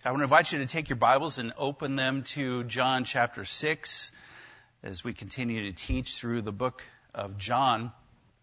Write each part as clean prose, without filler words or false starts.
I want to invite you to take your Bibles and open them to John chapter 6 as we continue to teach through the book of John.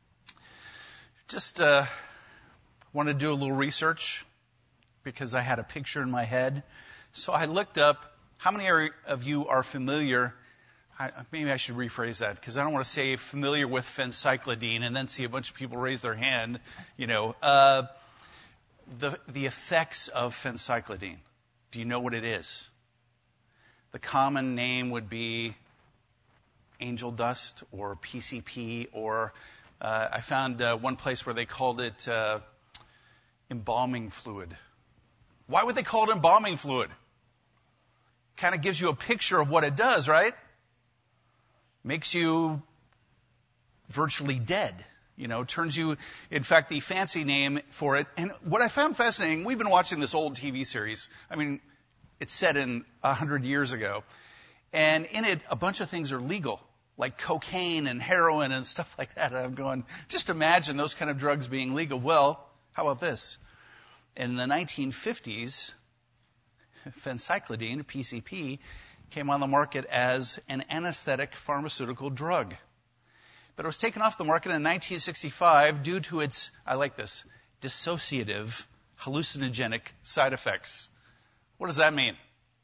Just want to do a little research because I had a picture in my head. So I looked up how many of you are familiar. Maybe I should rephrase that because I don't want to say familiar with phencyclidine and then see a bunch of people raise their hand. The effects of phencyclidine. Do you know what it is? The common name would be angel dust or PCP, or I found one place where they called it embalming fluid. Why would they call it embalming fluid? Kind of gives you a picture of what it does, right? Makes you virtually dead. Turns you, in fact, the fancy name for it. And what I found fascinating, we've been watching this old TV series. I mean, it's set in 100 years ago. And in it, a bunch of things are legal, like cocaine and heroin and stuff like that. And I'm going, just imagine those kind of drugs being legal. Well, how about this? In the 1950s, phencyclidine, PCP, came on the market as an anesthetic pharmaceutical drug. But it was taken off the market in 1965 due to its, I like this, dissociative, hallucinogenic side effects. What does that mean?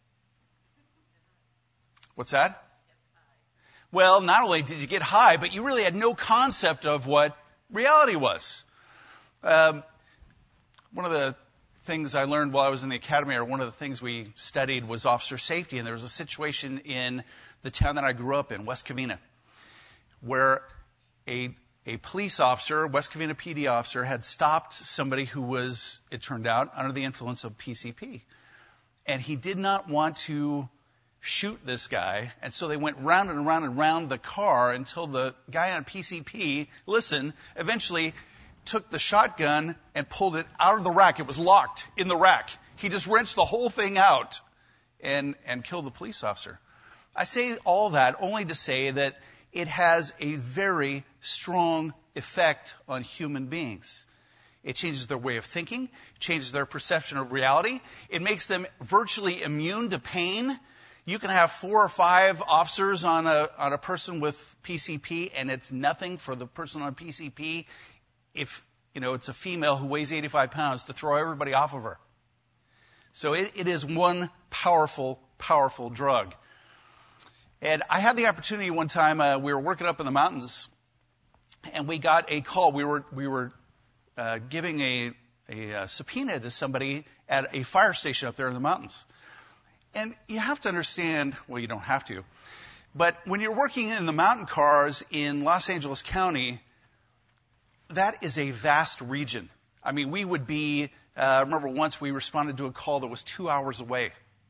What's that? Well, not only did you get high, but you really had no concept of what reality was. One of the things I learned while I was in the academy, or one of the things we studied, was officer safety. And there was a situation in the town that I grew up in, West Covina, where a police officer, West Covina PD officer, had stopped somebody who was, it turned out, under the influence of PCP. And he did not want to shoot this guy. And so they went round and round and round the car until the guy on PCP, eventually took the shotgun and pulled it out of the rack. It was locked in the rack. He just wrenched the whole thing out and killed the police officer. I say all that only to say that it has a very strong effect on human beings. It changes their way of thinking, it changes their perception of reality. It makes them virtually immune to pain. You can have 4 or 5 officers on a person with PCP, and it's nothing for the person on PCP if it's a female who weighs 85 pounds to throw everybody off of her. So it is one powerful, powerful drug. And I had the opportunity one time, we were working up in the mountains, and we got a call. We were giving a subpoena to somebody at a fire station up there in the mountains. And you have to understand, well, you don't have to, but when you're working in the mountain cars in Los Angeles County, that is a vast region. I mean, we would be, I remember once we responded to a call that was 2 hours away.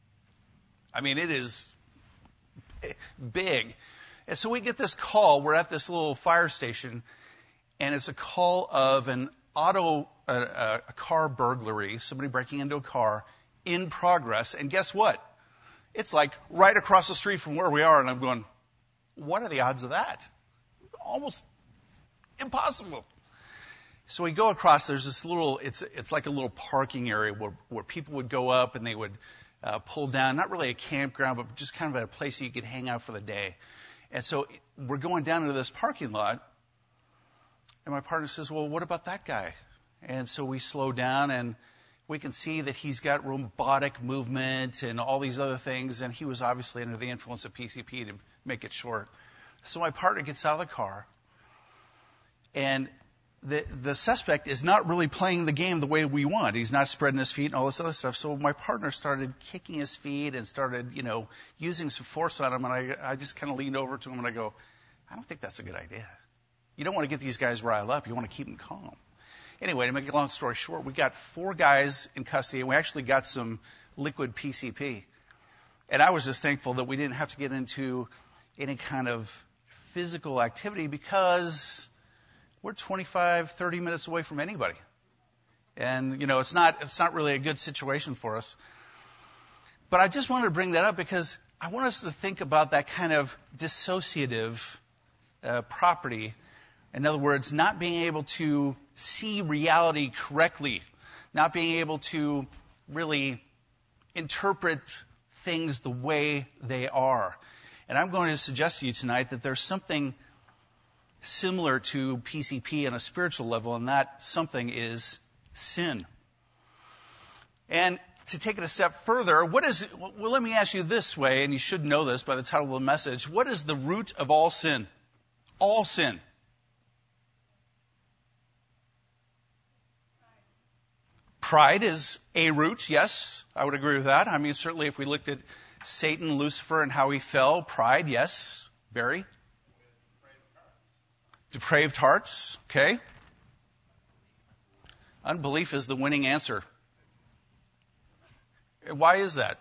I mean, it is big. And so we get this call. We're at this little fire station, and it's a call of a car burglary, somebody breaking into a car in progress. And guess what? It's like right across the street from where we are. And I'm going, what are the odds of that? Almost impossible. So we go across, there's this little, it's like a little parking area where people would go up and they would pull down, not really a campground, but just kind of a place you could hang out for the day. And so we're going down into this parking lot, and my partner says, well, what about that guy? And so we slow down, and we can see that he's got robotic movement and all these other things, and he was obviously under the influence of PCP, to make it short. So my partner gets out of the car, and the suspect is not really playing the game the way we want. He's not spreading his feet and all this other stuff. So my partner started kicking his feet and started, using some force on him. And I just kind of leaned over to him and I go, I don't think that's a good idea. You don't want to get these guys riled up. You want to keep them calm. Anyway, to make a long story short, we got 4 guys in custody, and we actually got some liquid PCP. And I was just thankful that we didn't have to get into any kind of physical activity because we're 25, 30 minutes away from anybody. And, it's not really a good situation for us. But I just wanted to bring that up because I want us to think about that kind of dissociative property. In other words, not being able to see reality correctly, not being able to really interpret things the way they are. And I'm going to suggest to you tonight that there's something similar to PCP on a spiritual level, and that something is sin. And to take it a step further, let me ask you this way, and you should know this by the title of the message. What is the root of all sin? All sin. Pride is a root, yes, I would agree with that. I mean, certainly if we looked at Satan, Lucifer, and how he fell, pride, yes. Barry? Depraved hearts, okay. Unbelief is the winning answer. Why is that?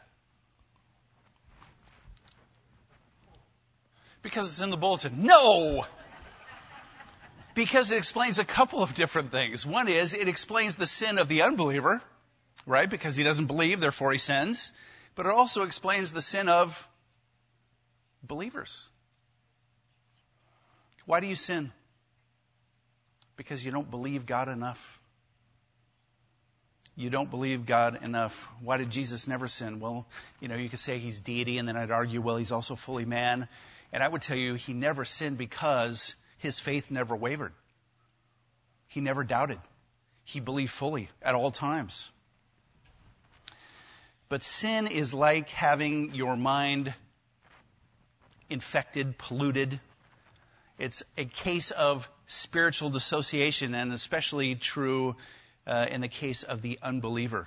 Because it's in the bulletin. No! Because it explains a couple of different things. One is, it explains the sin of the unbeliever, right? Because he doesn't believe, therefore he sins. But it also explains the sin of believers. Why do you sin? Because you don't believe God enough. You don't believe God enough. Why did Jesus never sin? Well, you could say he's deity, and then I'd argue, well, he's also fully man. And I would tell you he never sinned because his faith never wavered. He never doubted. He believed fully at all times. But sin is like having your mind infected, polluted. It's a case of spiritual dissociation, and especially true in the case of the unbeliever.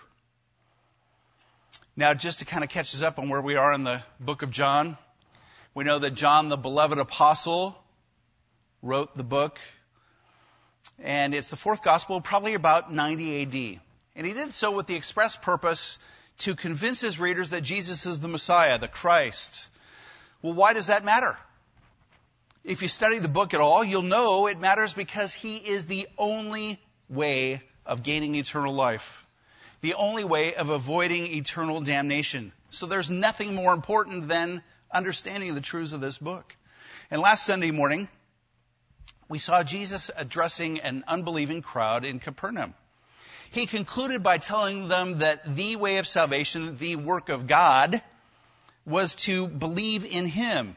Now, just to kind of catch us up on where we are in the book of John, we know that John, the beloved apostle, wrote the book, and it's the fourth gospel, probably about 90 AD. And he did so with the express purpose to convince his readers that Jesus is the Messiah, the Christ. Well, why does that matter? If you study the book at all, you'll know it matters because he is the only way of gaining eternal life, the only way of avoiding eternal damnation. So there's nothing more important than understanding the truths of this book. And last Sunday morning, we saw Jesus addressing an unbelieving crowd in Capernaum. He concluded by telling them that the way of salvation, the work of God, was to believe in him,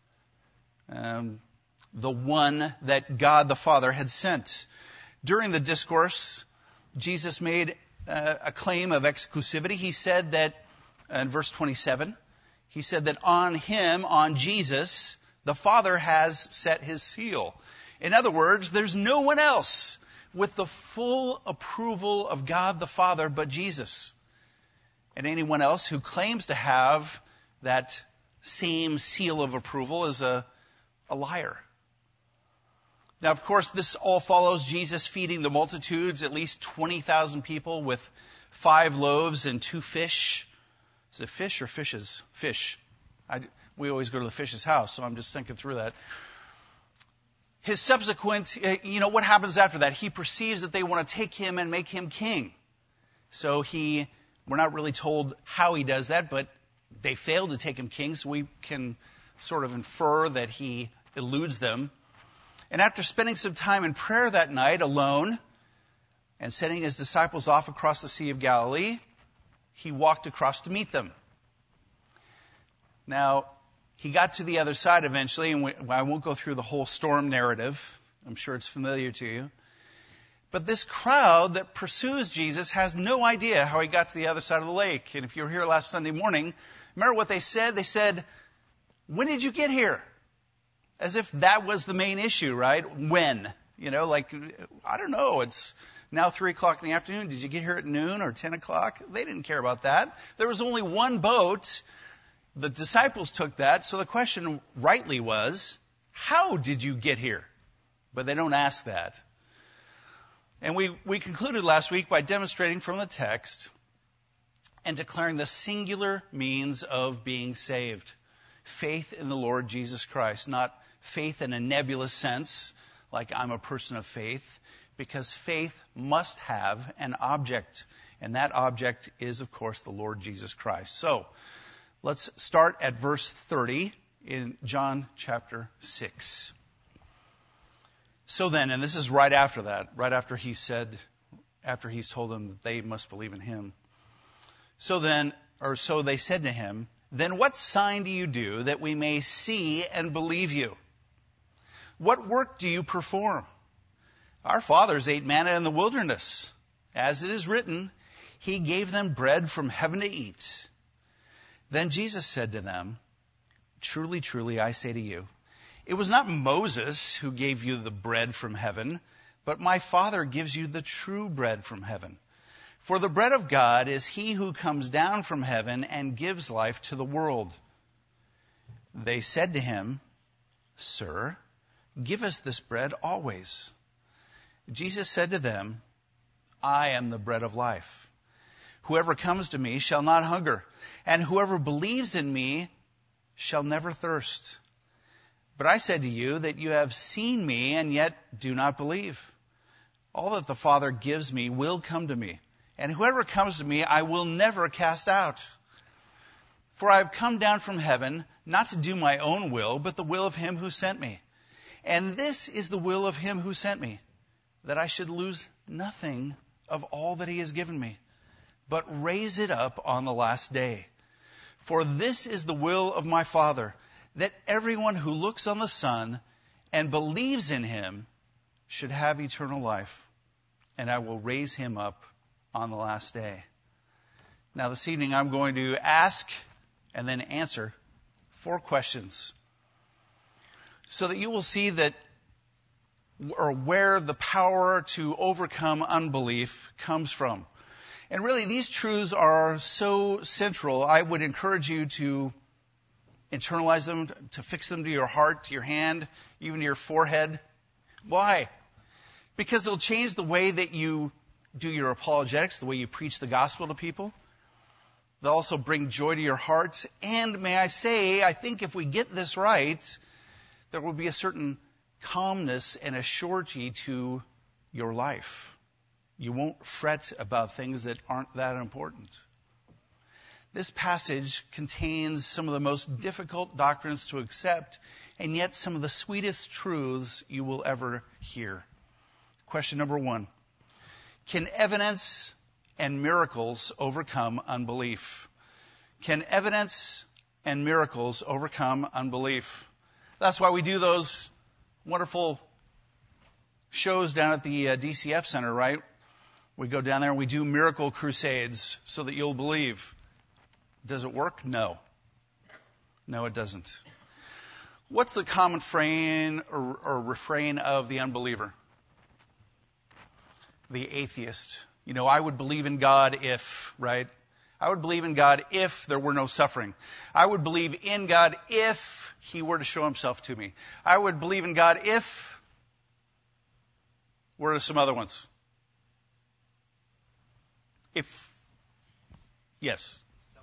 the one that God the Father had sent. During the discourse, Jesus made a claim of exclusivity. He said that, in verse 27, he said that on him, on Jesus, the Father has set his seal. In other words, there's no one else with the full approval of God the Father but Jesus. And anyone else who claims to have that same seal of approval is a liar. Now, of course, this all follows Jesus feeding the multitudes, at least 20,000 people with 5 loaves and 2 fish. Is it fish or fishes? Fish. We always go to the fish's house, so I'm just thinking through that. His subsequent, what happens after that? He perceives that they want to take him and make him king. So we're not really told how he does that, but they failed to take him king, so we can sort of infer that he eludes them. And after spending some time in prayer that night alone and sending his disciples off across the Sea of Galilee, he walked across to meet them. Now, he got to the other side eventually, and I won't go through the whole storm narrative. I'm sure it's familiar to you. But this crowd that pursues Jesus has no idea how he got to the other side of the lake. And if you were here last Sunday morning, remember what they said? They said, "When did you get here?" As if that was the main issue, right? When? I don't know, it's now 3 o'clock in the afternoon. Did you get here at noon or 10 o'clock? They didn't care about that. There was only one boat. The disciples took that. So the question rightly was, how did you get here? But they don't ask that. And we concluded last week by demonstrating from the text and declaring the singular means of being saved. Faith in the Lord Jesus Christ, not faith in a nebulous sense, like I'm a person of faith, because faith must have an object, and that object is, of course, the Lord Jesus Christ. So, let's start at verse 30 in John chapter 6. So then, and this is right after that, right after he's told them that they must believe in him. So then, So they said to him, "Then what sign do you do that we may see and believe you? What work do you perform? Our fathers ate manna in the wilderness. As it is written, He gave them bread from heaven to eat." Then Jesus said to them, "Truly, truly, I say to you, it was not Moses who gave you the bread from heaven, but my Father gives you the true bread from heaven. For the bread of God is He who comes down from heaven and gives life to the world." They said to him, "Sir, give us this bread always." Jesus said to them, "I am the bread of life. Whoever comes to me shall not hunger, and whoever believes in me shall never thirst. But I said to you that you have seen me and yet do not believe. All that the Father gives me will come to me, and whoever comes to me I will never cast out. For I have come down from heaven not to do my own will, but the will of Him who sent me. And this is the will of Him who sent me, that I should lose nothing of all that He has given me, but raise it up on the last day. For this is the will of my Father, that everyone who looks on the Son and believes in Him should have eternal life, and I will raise him up on the last day." Now this evening I'm going to ask and then answer 4 questions so that you will see that, or where the power to overcome unbelief comes from. And really, these truths are so central, I would encourage you to internalize them, to fix them to your heart, to your hand, even to your forehead. Why? Because it'll change the way that you do your apologetics, the way you preach the gospel to people. They'll also bring joy to your hearts. And may I say, I think if we get this right, there will be a certain calmness and a surety to your life. You won't fret about things that aren't that important. This passage contains some of the most difficult doctrines to accept, and yet some of the sweetest truths you will ever hear. Question number 1. Can evidence and miracles overcome unbelief? Can evidence and miracles overcome unbelief? That's why we do those wonderful shows down at the DCF Center, right? We go down there and we do miracle crusades so that you'll believe. Does it work? No. No, it doesn't. What's the common refrain of the unbeliever? The atheist. You know, I would believe in God if, right? I would believe in God if there were no suffering. I would believe in God if He were to show Himself to me. I would believe in God if... Where are some other ones? Yes.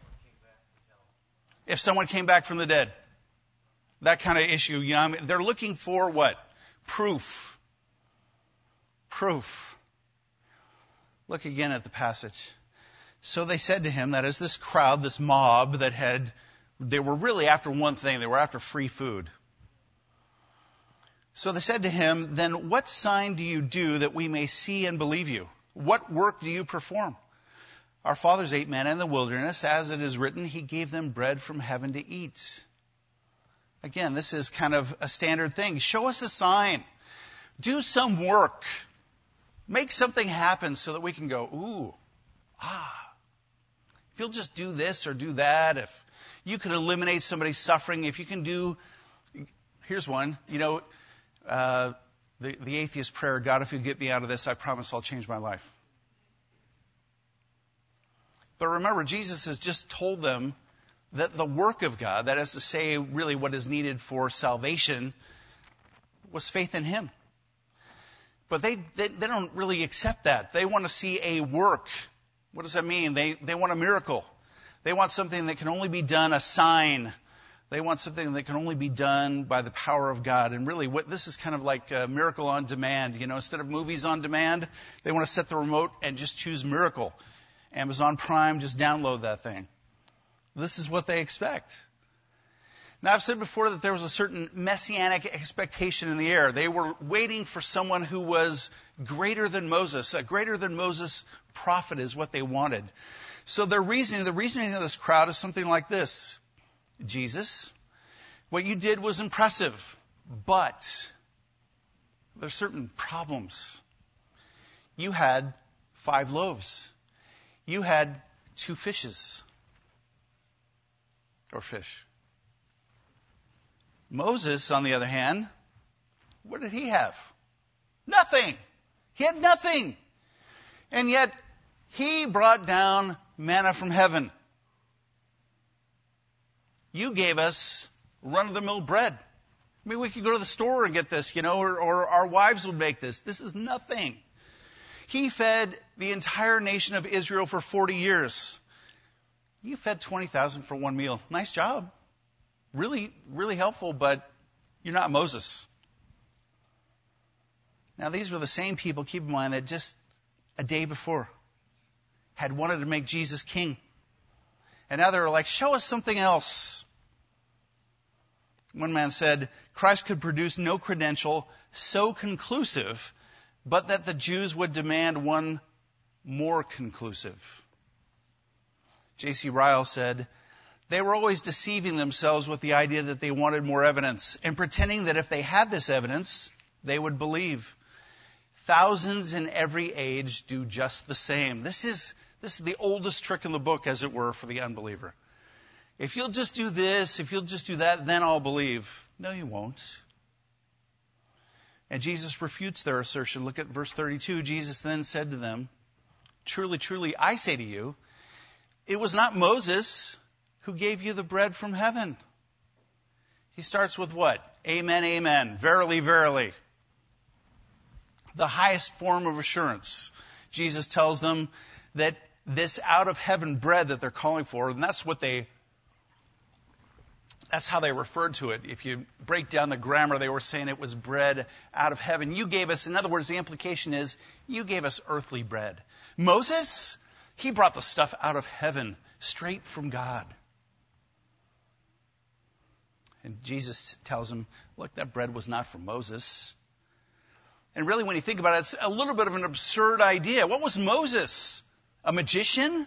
If someone came back from the dead. That kind of issue. You know, they're looking for what? Proof. Proof. Look again at the passage. So they said to him, that is, this crowd, this mob they were really after one thing. They were after free food. So they said to him, "Then what sign do you do that we may see and believe you? What work do you perform? Our fathers ate manna in the wilderness. As it is written, He gave them bread from heaven to eat." Again, this is kind of a standard thing. Show us a sign. Do some work. Make something happen so that we can go, ooh, if you'll just do this or do that, if you can eliminate somebody's suffering, if you can do, here's one, the atheist prayer, God, if you get me out of this, I promise I'll change my life. But remember, Jesus has just told them that the work of God, that is to say, really what is needed for salvation, was faith in Him. But they don't really accept that. They want to see a work. What does that mean? They want a miracle. They want something that can only be done, a sign. They want something that can only be done by the power of God. And really, this is kind of like a miracle on demand. Instead of movies on demand, they want to set the remote and just choose miracle. Amazon Prime, just download that thing. This is what they expect. Now, I've said before that there was a certain messianic expectation in the air. They were waiting for someone who was greater than Moses. A greater than Moses prophet is what they wanted. So the reasoning of this crowd is something like this. Jesus, what you did was impressive, but there's certain problems. You had 5 loaves. You had 2 fishes. Or fish. Moses, on the other hand, what did he have? Nothing. He had nothing. And yet, he brought down manna from heaven. You gave us run-of-the-mill bread. I mean, we could go to the store and get this, or our wives would make this. This is nothing. He fed the entire nation of Israel for 40 years. You fed 20,000 for one meal. Nice job. Really, really helpful, but you're not Moses. Now, these were the same people, keep in mind, that just a day before had wanted to make Jesus king. And now they're like, show us something else. One man said, Christ could produce no credential so conclusive, but that the Jews would demand one more conclusive. J.C. Ryle said, they were always deceiving themselves with the idea that they wanted more evidence and pretending that if they had this evidence, they would believe. Thousands in every age do just the same. This is the oldest trick in the book, as it were, for the unbeliever. If you'll just do this, if you'll just do that, then I'll believe. No, you won't. And Jesus refutes their assertion. Look at verse 32. Jesus then said to them, truly, truly, I say to you, it was not Moses who gave you the bread from heaven. He starts with what? Amen, amen. Verily, verily. The highest form of assurance. Jesus tells them that this out of heaven bread that they're calling for, and that's how they referred to it. If you break down the grammar, they were saying it was bread out of heaven. You gave us, in other words, the implication is, you gave us earthly bread. Moses, he brought the stuff out of heaven, straight from God. And Jesus tells them, look, that bread was not from Moses. And really, when you think about it, it's a little bit of an absurd idea. What was Moses? A magician?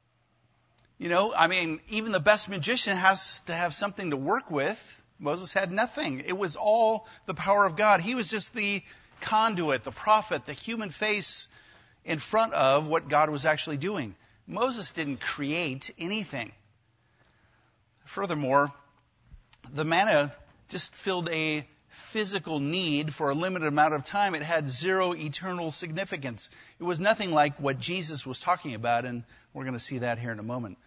Even the best magician has to have something to work with. Moses had nothing. It was all the power of God. He was just the conduit, the prophet, the human face in front of what God was actually doing. Moses didn't create anything. Furthermore, the manna just filled a physical need for a limited amount of time. It had zero eternal significance. It was nothing like what Jesus was talking about, and we're going to see that here in a moment.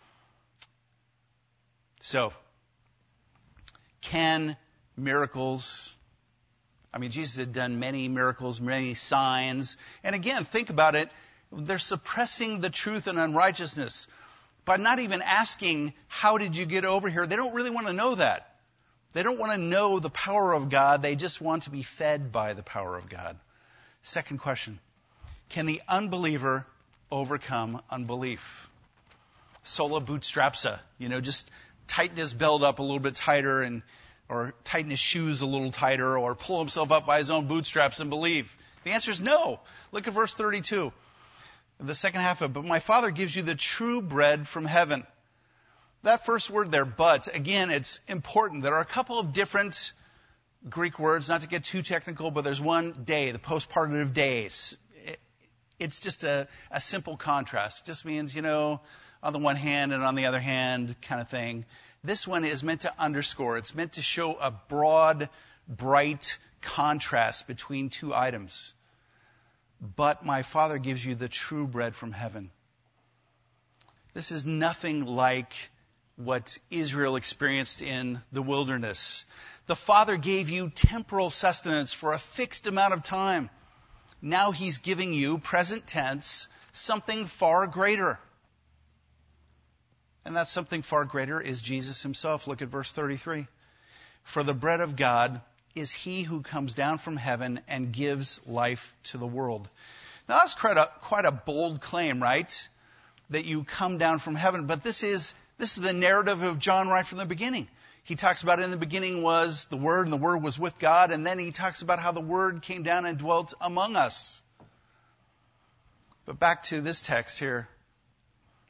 So, can miracles, Jesus had done many miracles, many signs, and again, think about it, they're suppressing the truth and unrighteousness by not even asking, how did you get over here? They don't really want to know that. They don't want to know the power of God. They just want to be fed by the power of God. Second question. Can the unbeliever overcome unbelief? Sola bootstrapsa. Just tighten his belt up a little bit tighter or tighten his shoes a little tighter or pull himself up by his own bootstraps and believe. The answer is no. Look at verse 32. The second half of it. But my Father gives you the true bread from heaven. That first word there, but, again, it's important. There are a couple of different Greek words, not to get too technical, but there's one day, the postpartitive days. It's just a simple contrast. It just means, on the one hand and on the other hand kind of thing. This one is meant to underscore. It's meant to show a broad, bright contrast between two items. But my Father gives you the true bread from heaven. This is nothing like what Israel experienced in the wilderness. The Father gave you temporal sustenance for a fixed amount of time. Now He's giving you, present tense, something far greater. And that something far greater is Jesus Himself. Look at verse 33. For the bread of God is He who comes down from heaven and gives life to the world. Now that's quite a bold claim, right? That you come down from heaven. But this is the narrative of John right from the beginning. He talks about in the beginning was the Word, and the Word was with God. And then he talks about how the Word came down and dwelt among us. But back to this text here.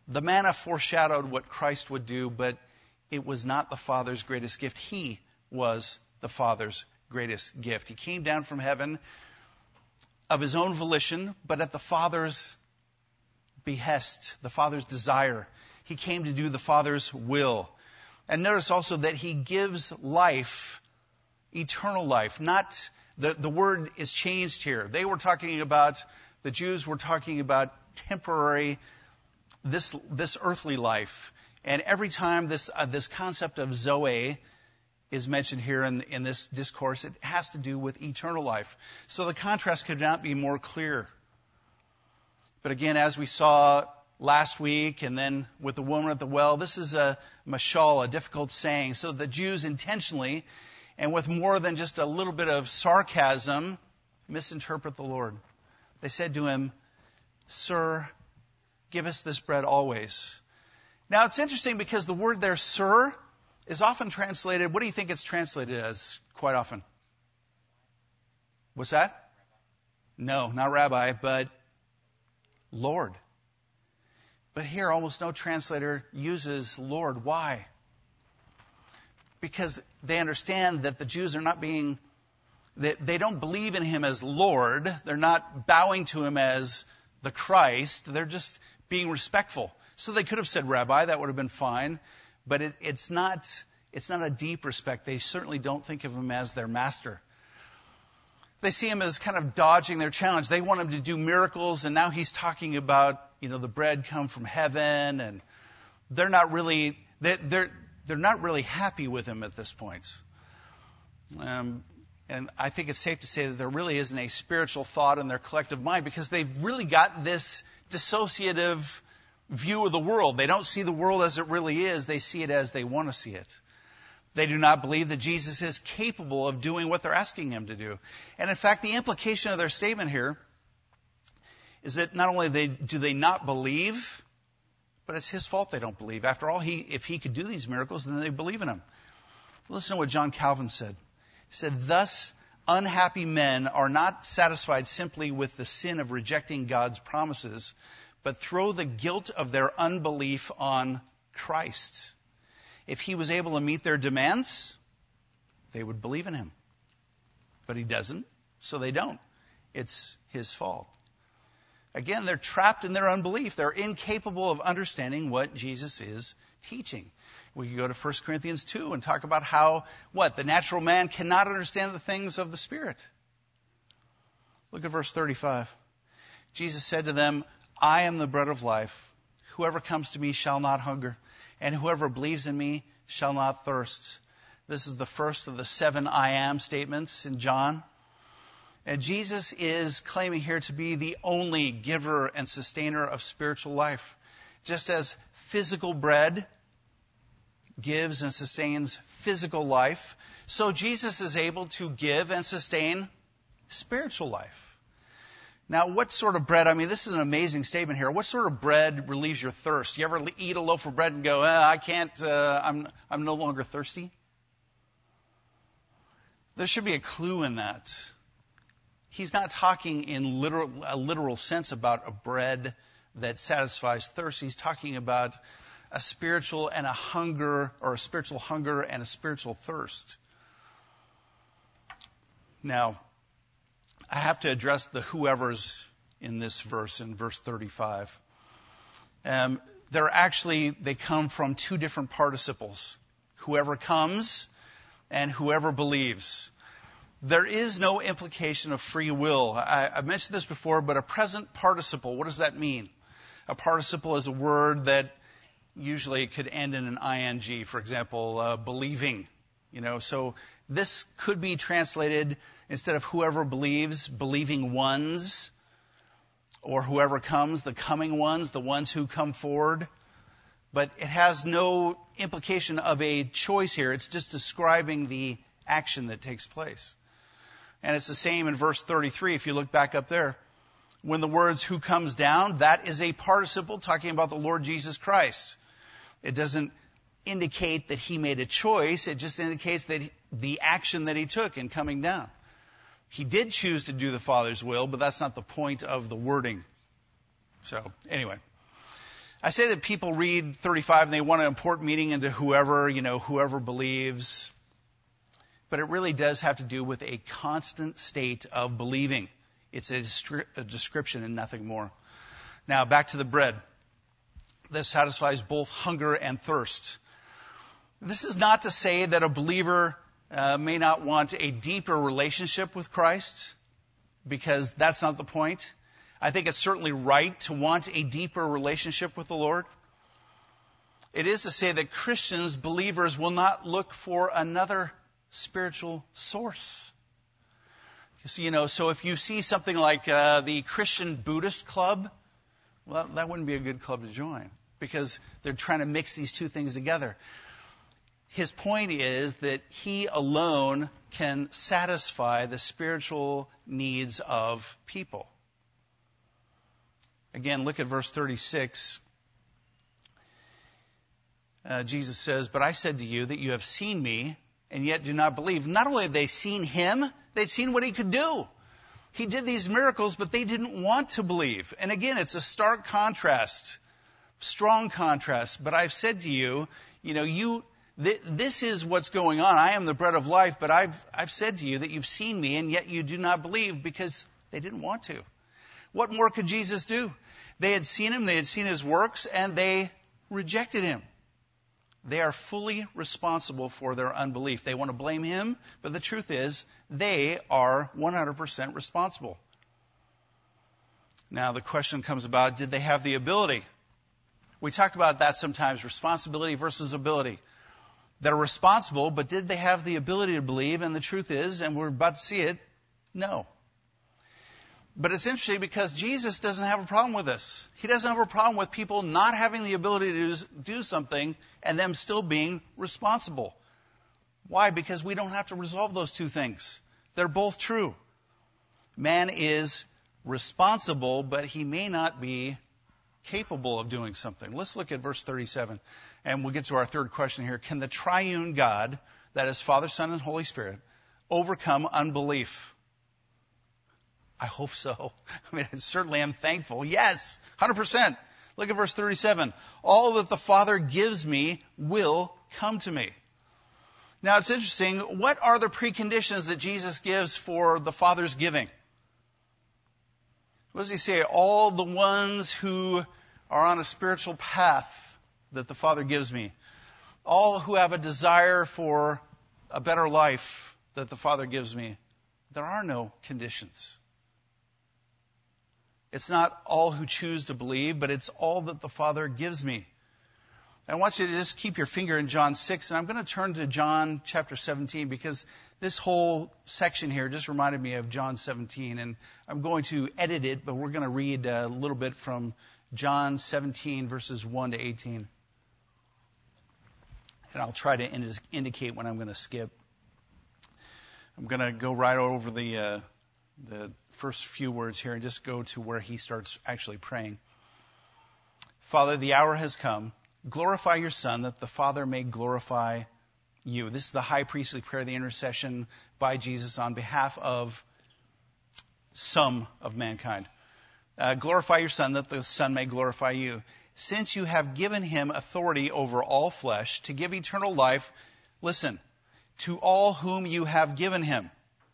The manna foreshadowed what Christ would do, but it was not the Father's greatest gift. He was the Father's greatest gift. He came down from heaven of his own volition, but at the Father's behest, the Father's desire. He came to do the Father's will. And notice also that he gives life, eternal life. Not, the word is changed here. They were talking about, the Jews were talking about temporary, this earthly life. And every time this concept of Zoe is mentioned here in this discourse, it has to do with eternal life. So the contrast could not be more clear. But again, as we saw last week and then with the woman at the well, this is a mashal, a difficult saying. So the Jews intentionally, and with more than just a little bit of sarcasm, misinterpret the Lord. They said to him, "Sir, give us this bread always." Now it's interesting because the word there, sir, is often translated, what do you think it's translated as quite often? What's that? No, not rabbi, but Lord. But here almost no translator uses Lord. Why? Because they understand that the Jews are not being, they don't believe in him as Lord. They're not bowing to him as the Christ. They're just being respectful. So they could have said rabbi, that would have been fine. But it's not a deep respect. They certainly don't think of him as their master. They see him as kind of dodging their challenge. They want him to do miracles, and now he's talking about, the bread come from heaven, and they're not really happy with him at this point. And I think it's safe to say that there really isn't a spiritual thought in their collective mind, because they've really got this dissociative view of the world. They don't see the world as it really is. They see it as they want to see it. They do not believe that Jesus is capable of doing what they're asking him to do. And in fact, the implication of their statement here is that not only do they not believe, but it's his fault they don't believe. After all, if he could do these miracles, then they believe in him. Listen to what John Calvin said. He said, "Thus, unhappy men are not satisfied simply with the sin of rejecting God's promises, but throw the guilt of their unbelief on Christ. If he was able to meet their demands, they would believe in him. But he doesn't, so they don't. It's his fault." Again, they're trapped in their unbelief. They're incapable of understanding what Jesus is teaching. We could go to 1 Corinthians 2 and talk about how, the natural man cannot understand the things of the Spirit. Look at verse 35. Jesus said to them, "I am the bread of life. Whoever comes to me shall not hunger, and whoever believes in me shall not thirst." This is the first of the 7 I am statements in John. And Jesus is claiming here to be the only giver and sustainer of spiritual life. Just as physical bread gives and sustains physical life, so Jesus is able to give and sustain spiritual life. Now, what sort of bread? This is an amazing statement here. What sort of bread relieves your thirst? You ever eat a loaf of bread and go, I can't, I'm no longer thirsty? There should be a clue in that. He's not talking in a literal sense about a bread that satisfies thirst. He's talking about a spiritual and a hunger, or a spiritual hunger and a spiritual thirst. Now, I have to address the whoever's in this verse, in verse 35. They come from 2 different participles. Whoever comes and whoever believes. There is no implication of free will. I've mentioned this before, but a present participle, what does that mean? A participle is a word that usually could end in an ing. For example, believing. So this could be translated, instead of whoever believes, believing ones, or whoever comes, the coming ones, the ones who come forward. But it has no implication of a choice here. It's just describing the action that takes place. And it's the same in verse 33, if you look back up there. When the words "who comes down," that is a participle talking about the Lord Jesus Christ. It doesn't indicate that he made a choice. It just indicates that the action that he took in coming down. He did choose to do the Father's will, but that's not the point of the wording. So, anyway. I say that people read 35 and they want to import meaning into whoever believes. But it really does have to do with a constant state of believing. It's a description and nothing more. Now, back to the bread. This satisfies both hunger and thirst. This is not to say that a believer may not want a deeper relationship with Christ, because that's not the point. I think it's certainly right to want a deeper relationship with the Lord. It is to say that Christians, believers, will not look for another spiritual source. So if you see something like the Christian Buddhist Club, well, that wouldn't be a good club to join, because they're trying to mix these two things together. His point is that he alone can satisfy the spiritual needs of people. Again, look at verse 36. Jesus says, "But I said to you that you have seen me, and yet do not believe." Not only had they seen him, they'd seen what he could do. He did these miracles, but they didn't want to believe. And again, it's a stark contrast, strong contrast. But I've said to you, this is what's going on. I am the bread of life, but I've said to you that you've seen me, and yet you do not believe, because they didn't want to. What more could Jesus do? They had seen him, they had seen his works, and they rejected him. They are fully responsible for their unbelief. They want to blame him, but the truth is, they are 100% responsible. Now, the question comes about, did they have the ability? We talk about that sometimes, responsibility versus ability. They're responsible, but did they have the ability to believe? And the truth is, and we're about to see it, no. But it's interesting because Jesus doesn't have a problem with this. He doesn't have a problem with people not having the ability to do something and them still being responsible. Why? Because we don't have to resolve those two things. They're both true. Man is responsible, but he may not be capable of doing something. Let's look at verse 37, and we'll get to our third question here. Can the triune God, that is Father, Son, and Holy Spirit, overcome unbelief? I hope so. I mean, I certainly am thankful. Yes, 100%. Look at verse 37. All that the Father gives me will come to me. Now, it's interesting. What are the preconditions that Jesus gives for the Father's giving? What does he say? All the ones who are on a spiritual path that the Father gives me. All who have a desire for a better life that the Father gives me. There are no conditions. It's not all who choose to believe, but it's all that the Father gives me. I want you to just keep your finger in John 6, and I'm going to turn to John chapter 17, because this whole section here just reminded me of John 17, and I'm going to edit it, but we're going to read a little bit from John 17, verses 1 to 18. And I'll try to indicate when I'm going to skip. I'm going to go right over the first few words here and just go to where he starts actually praying. Father, the hour has come. Glorify your Son, that the Father may glorify you. This is the high priestly prayer, the intercession by Jesus on behalf of some of mankind. Glorify your Son, that the Son may glorify you. Since you have given him authority over all flesh to give eternal life, listen, to all whom you have given him.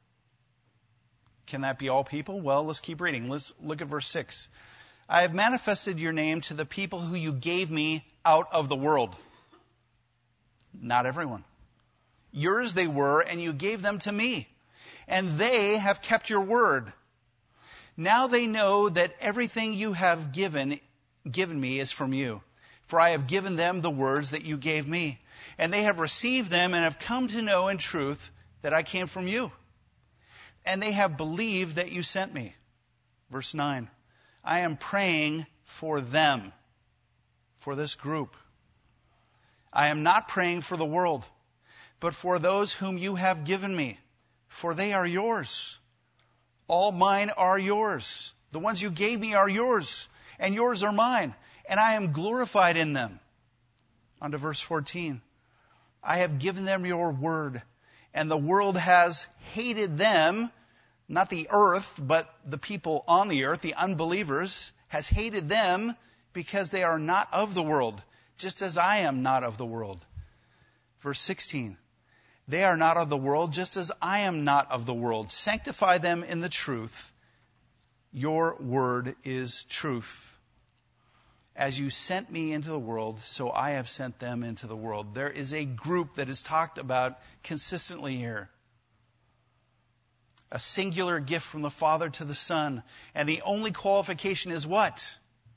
Can that be all people? Well, let's keep reading. Let's look at verse 6. I have manifested your name to the people who you gave me out of the world. Not everyone. Yours they were, and you gave them to me. And they have kept your word. Now they know that everything you have given me is from you. For I have given them the words that you gave me. And they have received them and have come to know in truth that I came from you. And they have believed that you sent me. Verse 9. I am praying for them, for this group. I am not praying for the world, but for those whom you have given me, for they are yours. All mine are yours. The ones you gave me are yours, and yours are mine, and I am glorified in them. On to verse 14. I have given them your word, and the world has hated them, not the earth, but the people on the earth, the unbelievers, has hated them because they are not of the world, just as I am not of the world. Verse 16, they are not of the world, just as I am not of the world. Sanctify them in the truth. Your word is truth. As you sent me into the world, so I have sent them into the world. There is a group that is talked about consistently here. A singular gift from the Father to the Son. And the only qualification is what?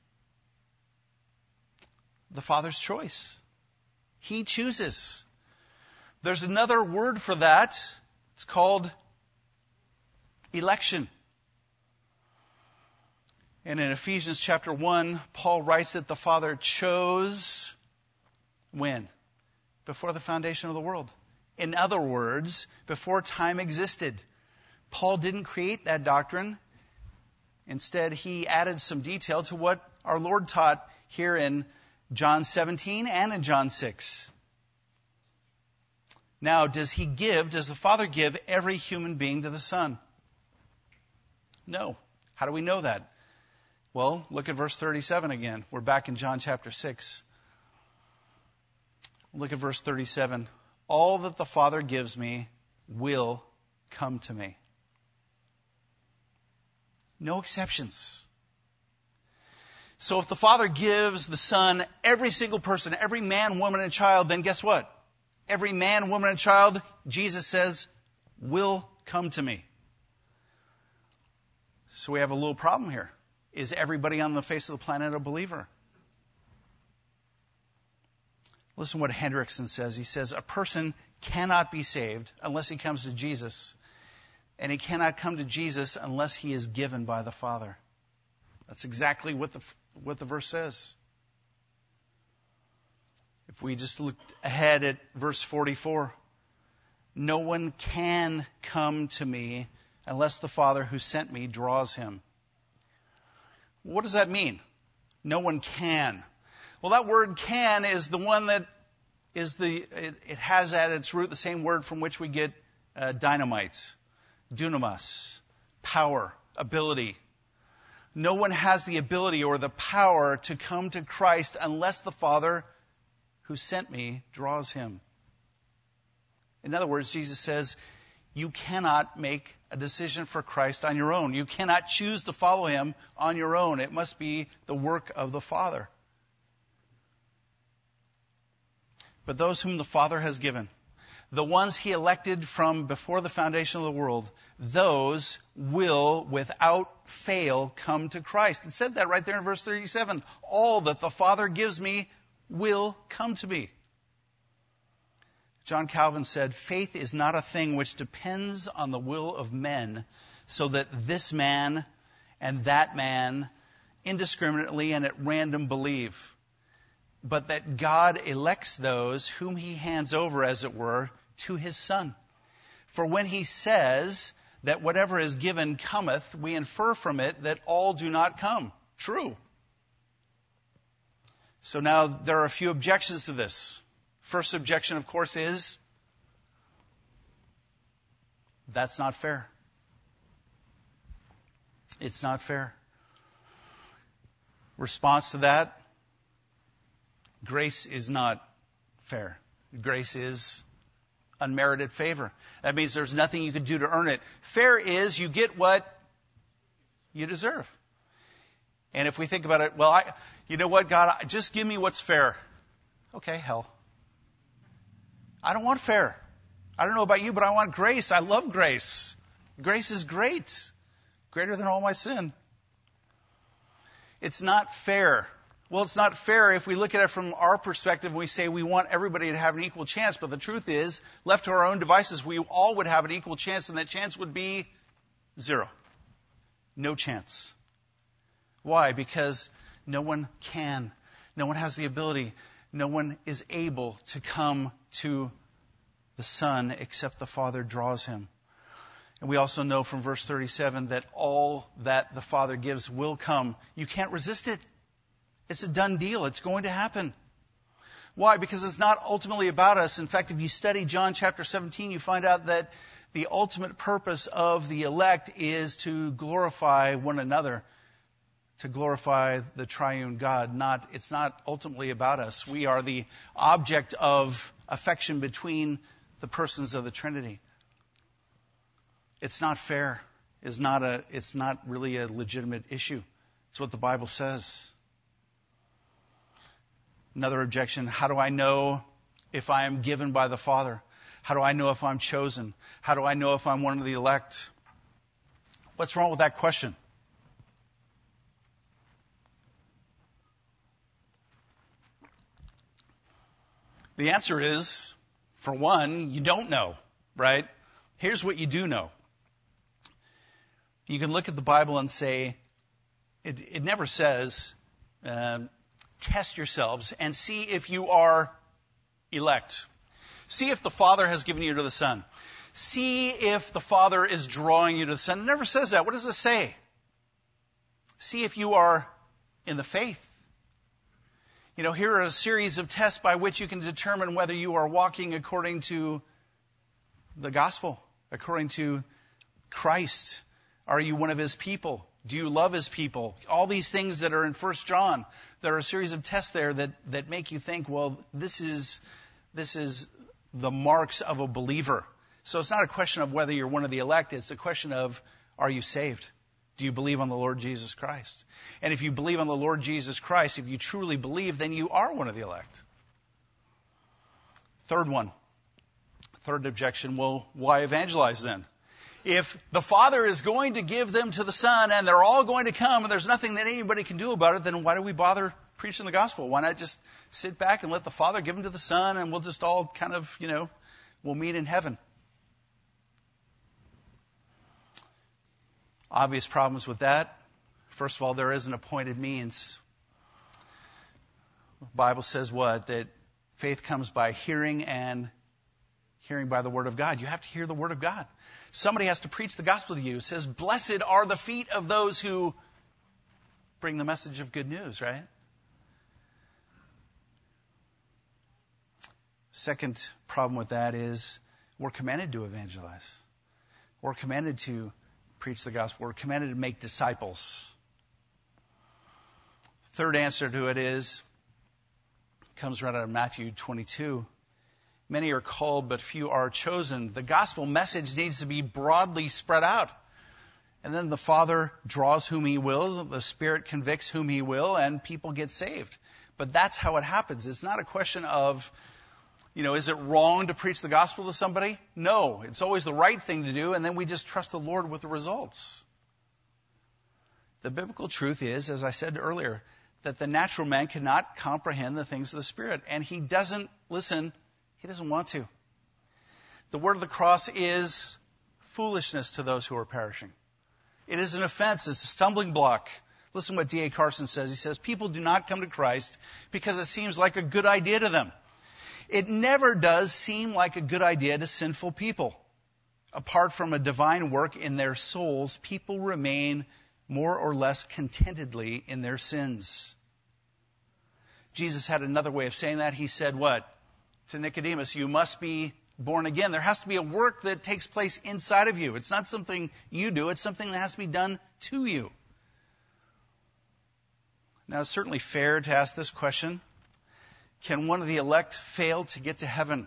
The Father's choice. He chooses. There's another word for that. It's called election. And in Ephesians chapter 1, Paul writes that the Father chose when? Before the foundation of the world. In other words, before time existed. Paul didn't create that doctrine. Instead, he added some detail to what our Lord taught here in John 17 and in John 6. Now, does the Father give every human being to the Son? No. How do we know that? Well, look at verse 37 again. We're back in John chapter 6. Look at verse 37. All that the Father gives me will come to me. No exceptions. So if the Father gives the Son every single person, every man, woman, and child, then guess what? Every man, woman, and child, Jesus says, will come to me. So we have a little problem here. Is everybody on the face of the planet a believer? Listen to what Hendrickson says. He says, a person cannot be saved unless he comes to Jesus. And he cannot come to Jesus unless he is given by the Father. That's exactly what the verse says. If we just look ahead at verse 44, no one can come to me unless the Father who sent me draws him. What does that mean? No one can. Well, that word can is the one that is it has at its root the same word from which we get dynamite, dunamis, power, ability. No one has the ability or the power to come to Christ unless the Father who sent me draws him. In other words, Jesus says, you cannot make a decision for Christ on your own. You cannot choose to follow him on your own. It must be the work of the Father. But those whom the Father has given, the ones he elected from before the foundation of the world, those will without fail come to Christ. It said that right there in verse 37. All that the Father gives me will come to me. John Calvin said, faith is not a thing which depends on the will of men, so that this man and that man indiscriminately and at random believe, but that God elects those whom he hands over, as it were, to his Son. For when he says that whatever is given cometh, we infer from it that all do not come. True. So now there are a few objections to this. First objection, of course, is that's not fair. It's not fair. Response to that, grace is not fair. Grace is unmerited favor. That means there's nothing you can do to earn it. Fair is you get what you deserve. And if we think about it, well, you know what, God, just give me what's fair. Okay, hell. I don't want fair. I don't know about you, but I want grace. I love grace. Grace is great. Greater than all my sin. It's not fair. Well, it's not fair if we look at it from our perspective. We say we want everybody to have an equal chance. But the truth is, left to our own devices, we all would have an equal chance, and that chance would be zero. No chance. Why? Because no one can. No one has the ability. No one is able to come to the Son except the Father draws him. And we also know from verse 37 that all that the Father gives will come. You can't resist it. It's a done deal. It's going to happen. Why? Because it's not ultimately about us. In fact, if you study John chapter 17, you find out that the ultimate purpose of the elect is to glorify one another, to glorify the triune God. It's not ultimately about us. We are the object of affection between the persons of the Trinity. It's not fair. It's not really a legitimate issue. It's what the Bible says. Another objection, how do I know if I am given by the Father? How do I know if I'm chosen? How do I know if I'm one of the elect? What's wrong with that question? The answer is, for one, you don't know, right? Here's what you do know. You can look at the Bible and say, it never says, test yourselves and see if you are elect. See if the Father has given you to the Son. See if the Father is drawing you to the Son. It never says that. What does it say? See if you are in the faith. You know, here are a series of tests by which you can determine whether you are walking according to the gospel, according to Christ. Are you one of His people? Do you love His people? All these things that are in 1 John, there are a series of tests there that make you think, well, this is the marks of a believer. So it's not a question of whether you're one of the elect. It's a question of, are you saved? Do you believe on the Lord Jesus Christ? And if you believe on the Lord Jesus Christ, if you truly believe, then you are one of the elect. Third objection, well, why evangelize then? If the Father is going to give them to the Son and they're all going to come and there's nothing that anybody can do about it, then why do we bother preaching the gospel? Why not just sit back and let the Father give them to the Son and we'll just all kind of, we'll meet in heaven? Obvious problems with that. First of all, there is an appointed means. The Bible says what? That faith comes by hearing and hearing by the Word of God. You have to hear the Word of God. Somebody has to preach the gospel to you. It says, blessed are the feet of those who bring the message of good news, right? Second problem with that is we're commanded to evangelize. We're commanded to preach the gospel. We're commanded to make disciples. Third answer to it comes right out of Matthew 22. Many are called, but few are chosen. The gospel message needs to be broadly spread out. And then the Father draws whom He will, the Spirit convicts whom He will, and people get saved. But that's how it happens. It's not a question of, is it wrong to preach the gospel to somebody? No, it's always the right thing to do, and then we just trust the Lord with the results. The biblical truth is, as I said earlier, that the natural man cannot comprehend the things of the Spirit, and he doesn't want to. The word of the cross is foolishness to those who are perishing. It is an offense. It's a stumbling block. Listen to what D.A. Carson says. He says, people do not come to Christ because it seems like a good idea to them. It never does seem like a good idea to sinful people. Apart from a divine work in their souls, people remain more or less contentedly in their sins. Jesus had another way of saying that. He said what? To Nicodemus, you must be born again. There has to be a work that takes place inside of you. It's not something you do. It's something that has to be done to you. Now, it's certainly fair to ask this question. Can one of the elect fail to get to heaven?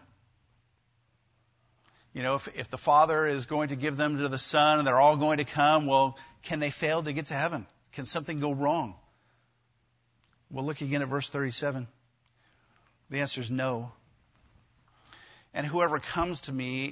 If the Father is going to give them to the Son and they're all going to come, well, can they fail to get to heaven? Can something go wrong? We'll look again at verse 37. The answer is no. And whoever comes to me,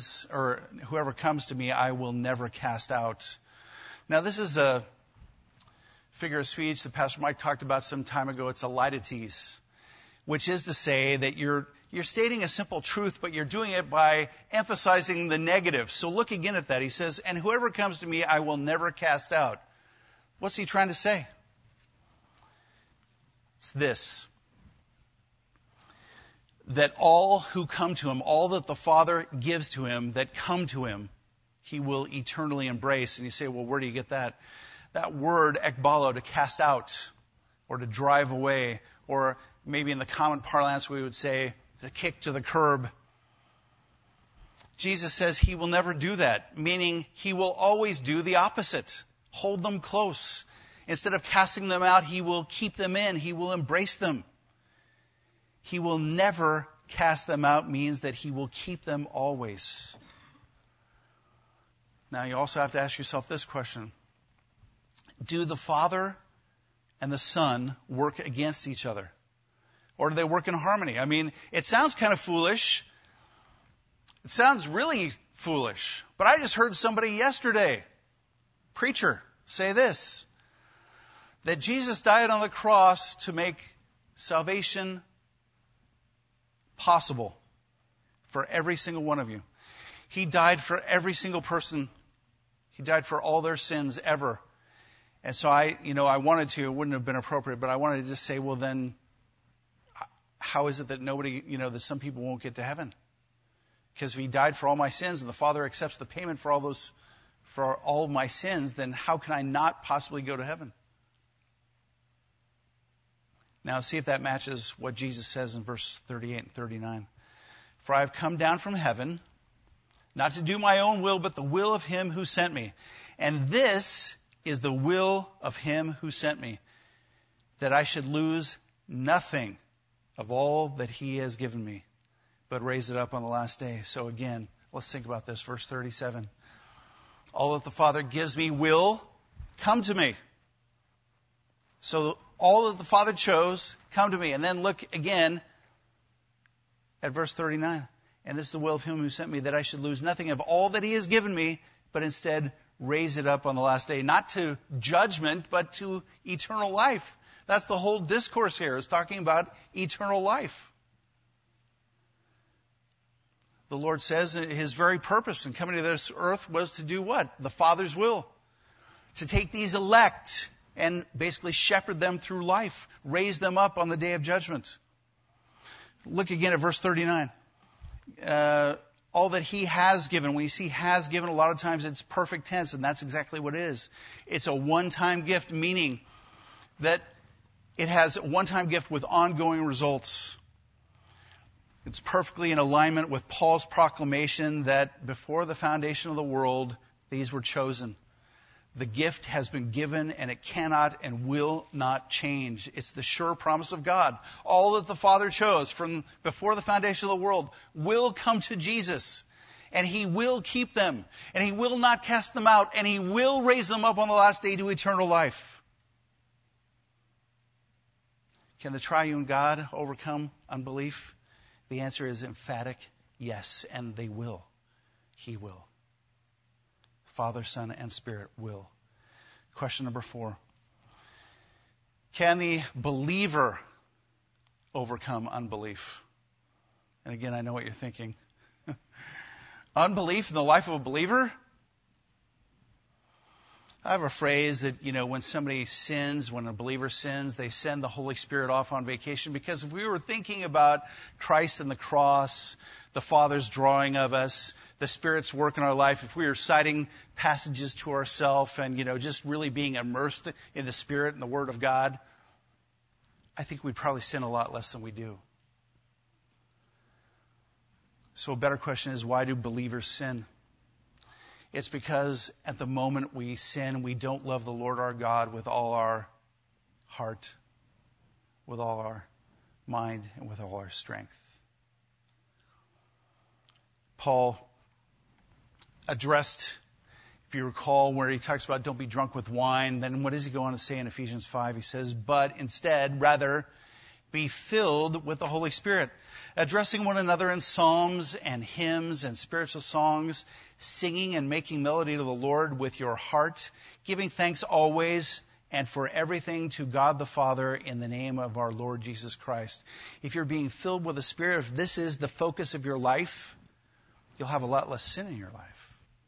I will never cast out. Now, this is a figure of speech that Pastor Mike talked about some time ago. It's a leitates, which is to say that you're stating a simple truth, but you're doing it by emphasizing the negative. So look again at that. He says, and whoever comes to me, I will never cast out. What's he trying to say? It's this. That all who come to him, all that the Father gives to him, that come to him, he will eternally embrace. And you say, well, where do you get that? That word, ekbalo, to cast out, or to drive away, or maybe in the common parlance we would say, to kick to the curb. Jesus says he will never do that, meaning he will always do the opposite. Hold them close. Instead of casting them out, he will keep them in. He will embrace them. He will never cast them out means that he will keep them always. Now you also have to ask yourself this question. Do the Father and the Son work against each other? Or do they work in harmony? I mean, it sounds kind of foolish. It sounds really foolish. But I just heard somebody yesterday, preacher, say this, that Jesus died on the cross to make salvation possible for every single one of you. He died for every single person. He died for all their sins ever. And so I wanted to, it wouldn't have been appropriate, but I wanted to just say, well then, how is it that nobody, that some people won't get to heaven? Because if he died for all my sins and the Father accepts the payment for all of my sins, then how can I not possibly go to heaven? Now see if that matches what Jesus says in verse 38 and 39. For I have come down from heaven, not to do my own will, but the will of him who sent me. And this is the will of him who sent me, that I should lose nothing of all that he has given me, but raise it up on the last day. So again, let's think about this. Verse 37. All that the Father gives me will come to me. So all that the Father chose, come to me. And then look again at verse 39. And this is the will of him who sent me, that I should lose nothing of all that he has given me, but instead raise it up on the last day. Not to judgment, but to eternal life. That's the whole discourse here, is talking about eternal life. The Lord says his very purpose in coming to this earth was to do what? The Father's will. To take these elect and basically shepherd them through life, raise them up on the day of judgment. Look again at verse 39. All that he has given. When you see has given, a lot of times it's perfect tense, and that's exactly what it is. It's a one-time gift, meaning that it has a one-time gift with ongoing results. It's perfectly in alignment with Paul's proclamation that before the foundation of the world, these were chosen. The gift has been given, and it cannot and will not change. It's the sure promise of God. All that the Father chose from before the foundation of the world will come to Jesus, and he will keep them, and he will not cast them out, and he will raise them up on the last day to eternal life. Can the triune God overcome unbelief? The answer is emphatic yes, and they will. He will. Father, Son, and Spirit will. Question number 4. Can the believer overcome unbelief? And again, I know what you're thinking. Unbelief in the life of a believer? I have a phrase that, when somebody sins, when a believer sins, they send the Holy Spirit off on vacation. Because if we were thinking about Christ and the cross, the Father's drawing of us, the Spirit's work in our life, if we were citing passages to ourselves and, just really being immersed in the Spirit and the Word of God, I think we'd probably sin a lot less than we do. So a better question is, why do believers sin? It's because at the moment we sin, we don't love the Lord our God with all our heart, with all our mind, and with all our strength. Paul addressed, if you recall, where he talks about don't be drunk with wine, then what does he go on to say in Ephesians 5? He says, but instead, rather, be filled with the Holy Spirit, addressing one another in psalms and hymns and spiritual songs, singing and making melody to the Lord with your heart, giving thanks always and for everything to God the Father in the name of our Lord Jesus Christ. If you're being filled with the Spirit, if this is the focus of your life, you'll have a lot less sin in your life.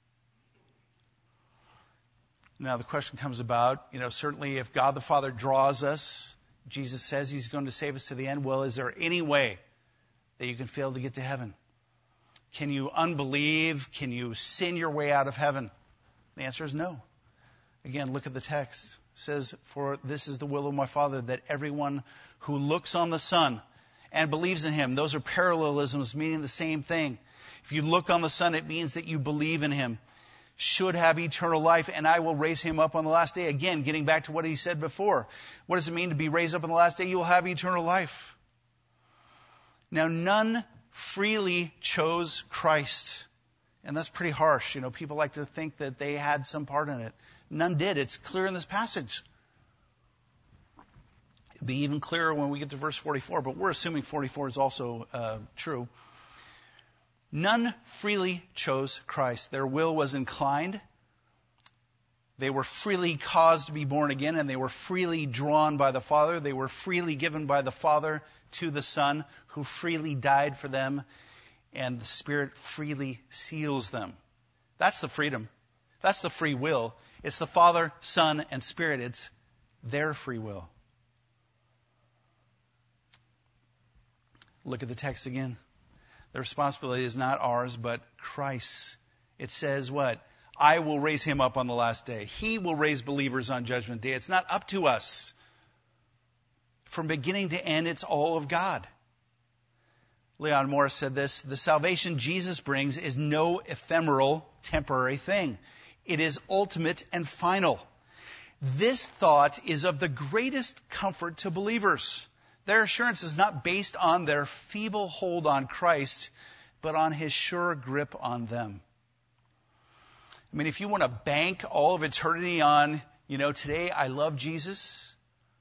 Now the question comes about, certainly if God the Father draws us, Jesus says he's going to save us to the end. Well, is there any way that you can fail to get to heaven? Can you unbelieve? Can you sin your way out of heaven? The answer is no. Again, look at the text. It says, for this is the will of my Father, that everyone who looks on the Son and believes in him, those are parallelisms meaning the same thing. If you look on the Son, it means that you believe in him, should have eternal life, and I will raise him up on the last day. Again, getting back to what he said before. What does it mean to be raised up on the last day? You will have eternal life. Now, none freely chose Christ. And that's pretty harsh. You know, people like to think that they had some part in it. None did. It's clear in this passage. It'll be even clearer when we get to verse 44, but we're assuming 44 is also true. None freely chose Christ. Their will was inclined. They were freely caused to be born again, and they were freely drawn by the Father. They were freely given by the Father to the Son, who freely died for them, and the Spirit freely seals them. That's the freedom. That's the free will. It's the Father, Son, and Spirit. It's their free will. Look at the text again. The responsibility is not ours, but Christ's. It says what? I will raise him up on the last day. He will raise believers on Judgment Day. It's not up to us. From beginning to end, it's all of God. Leon Morris said this: the salvation Jesus brings is no ephemeral, temporary thing. It is ultimate and final. This thought is of the greatest comfort to believers. Their assurance is not based on their feeble hold on Christ, but on his sure grip on them. I mean, if you want to bank all of eternity on, today I love Jesus.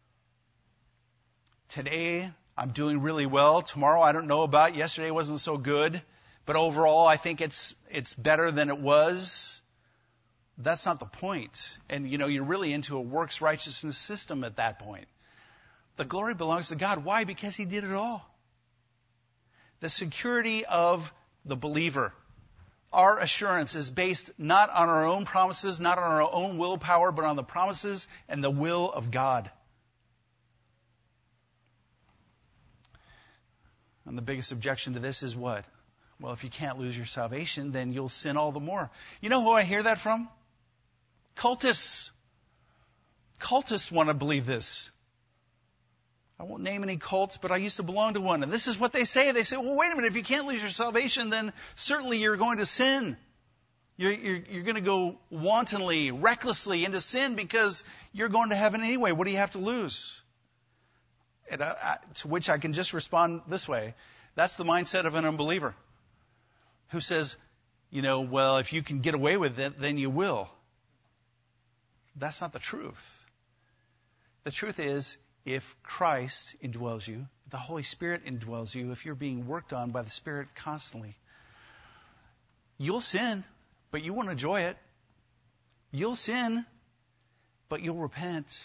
Today I'm doing really well. Tomorrow I don't know about. Yesterday wasn't so good. But overall I think it's better than it was. That's not the point. And, you're really into a works righteousness system at that point. The glory belongs to God. Why? Because he did it all. The security of the believer. Our assurance is based not on our own promises, not on our own willpower, but on the promises and the will of God. And the biggest objection to this is what? Well, if you can't lose your salvation, then you'll sin all the more. You know who I hear that from? Cultists. Cultists want to believe this. I won't name any cults, but I used to belong to one. And this is what they say. They say, well, wait a minute. If you can't lose your salvation, then certainly you're going to sin. You're going to go wantonly, recklessly into sin because you're going to heaven anyway. What do you have to lose? And to which I can just respond this way. That's the mindset of an unbeliever who says, well, if you can get away with it, then you will. That's not the truth. The truth is, if Christ indwells you, the Holy Spirit indwells you, if you're being worked on by the Spirit constantly, you'll sin, but you won't enjoy it. You'll sin, but you'll repent.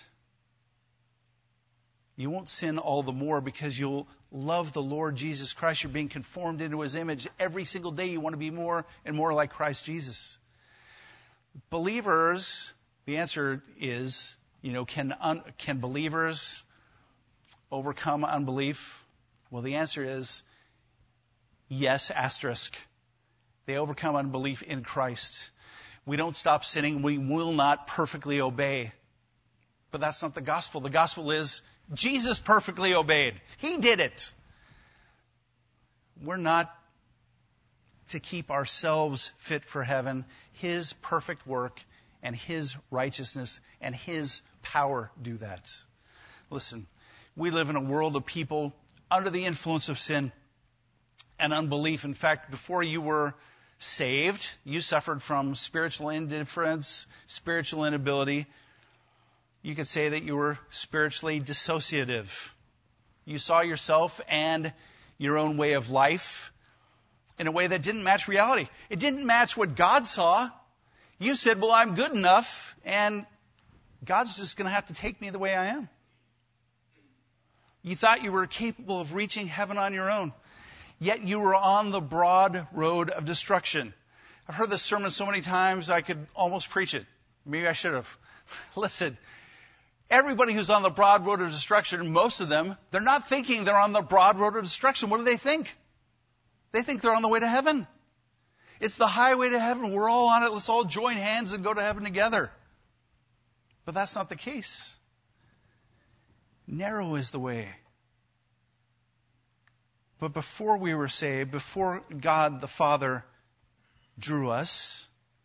You won't sin all the more because you'll love the Lord Jesus Christ. You're being conformed into his image. Every single day you want to be more and more like Christ Jesus. Believers, the answer is, can believers overcome unbelief? Well, the answer is yes, asterisk. They overcome unbelief in Christ. We don't stop sinning. We will not perfectly obey. But that's not the gospel. The gospel is Jesus perfectly obeyed. He did it. We're not to keep ourselves fit for heaven. His perfect work and his righteousness and his power do that. Listen, we live in a world of people under the influence of sin and unbelief. In fact, before you were saved, you suffered from spiritual indifference, spiritual inability. You could say that you were spiritually dissociative. You saw yourself and your own way of life in a way that didn't match reality. It didn't match what God saw. You said, well, I'm good enough, and God's just going to have to take me the way I am. You thought you were capable of reaching heaven on your own, yet you were on the broad road of destruction. I've heard this sermon so many times I could almost preach it. Maybe I should have. Listen, everybody who's on the broad road of destruction, most of them, they're not thinking they're on the broad road of destruction. What do they think? They think they're on the way to heaven. It's the highway to heaven. We're all on it. Let's all join hands and go to heaven together. But that's not the case. Narrow is the way. But before we were saved, before God the Father drew us,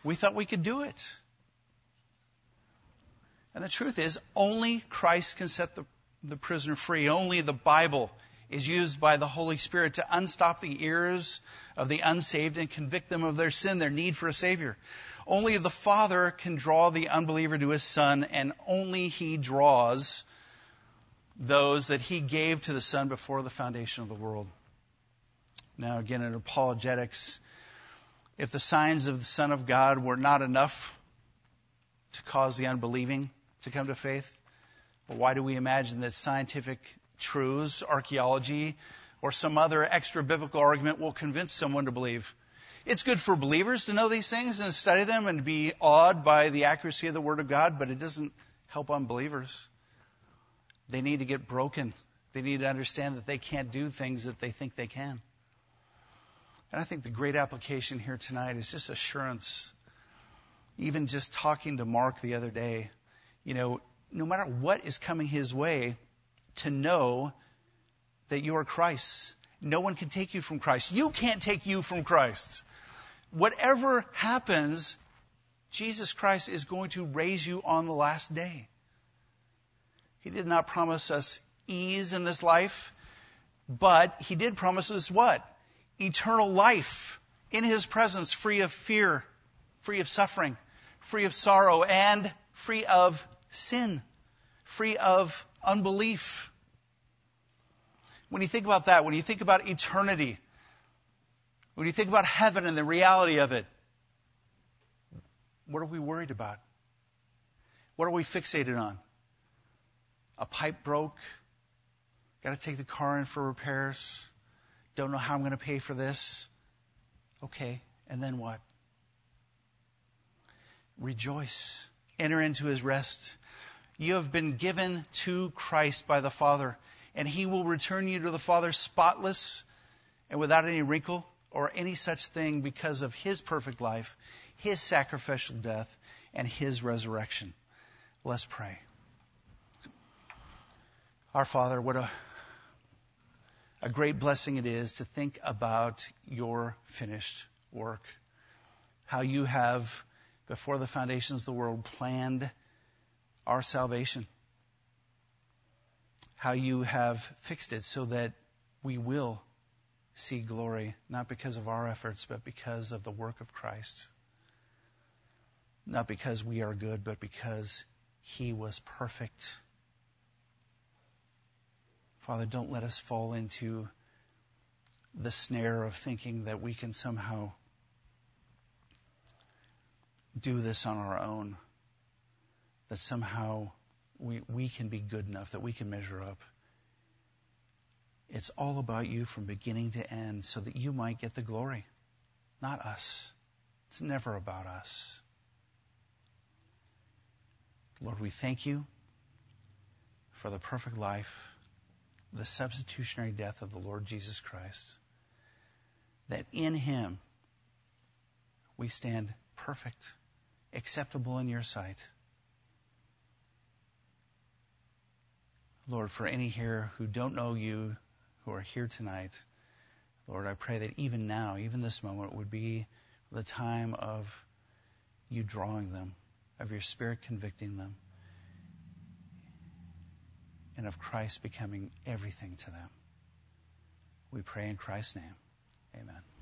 We thought we could do it. And the truth is, only Christ can set the prisoner free. Only the Bible is used by the Holy Spirit to unstop the ears of the unsaved and convict them of their sin, their need for a Savior. Only the Father can draw the unbeliever to His Son, and only He draws those that He gave to the Son before the foundation of the world. Now, again, in apologetics, if the signs of the Son of God were not enough to cause the unbelieving to come to faith, well, why do we imagine that scientific truths, archaeology, or some other extra biblical argument will convince someone to believe? It's good for believers to know these things and study them and be awed by the accuracy of the Word of God, but it doesn't help unbelievers. They need to get broken. They need to understand that they can't do things that they think they can. And I think the great application here tonight is just assurance. Even just talking to Mark the other day, no matter what is coming his way, to know that you are Christ's. No one can take you from Christ. You can't take you from Christ. Whatever happens, Jesus Christ is going to raise you on the last day. He did not promise us ease in this life, but He did promise us what? Eternal life in His presence, free of fear, free of suffering, free of sorrow, and free of sin, free of unbelief. When you think about that, when you think about eternity, when you think about heaven and the reality of it, what are we worried about? What are we fixated on? A pipe broke? Got to take the car in for repairs? Don't know how I'm going to pay for this? Okay, and then what? Rejoice. Enter into His rest. You have been given to Christ by the Father, and He will return you to the Father spotless and without any wrinkle or any such thing, because of His perfect life, His sacrificial death, and His resurrection. Let's pray. Our Father, what a great blessing it is to think about Your finished work. How You have, before the foundations of the world, planned our salvation. How You have fixed it so that we will see glory, not because of our efforts, but because of the work of Christ. Not because we are good, but because He was perfect. Father, don't let us fall into the snare of thinking that we can somehow do this on our own, that somehow we can be good enough, that we can measure up. It's all about You from beginning to end, so that You might get the glory, not us. It's never about us. Lord, we thank You for the perfect life, the substitutionary death of the Lord Jesus Christ, that in Him we stand perfect, acceptable in Your sight. Lord, for any here who don't know You, who are here tonight, Lord, I pray that even now, even this moment, would be the time of You drawing them, of Your Spirit convicting them, and of Christ becoming everything to them. We pray in Christ's name. Amen.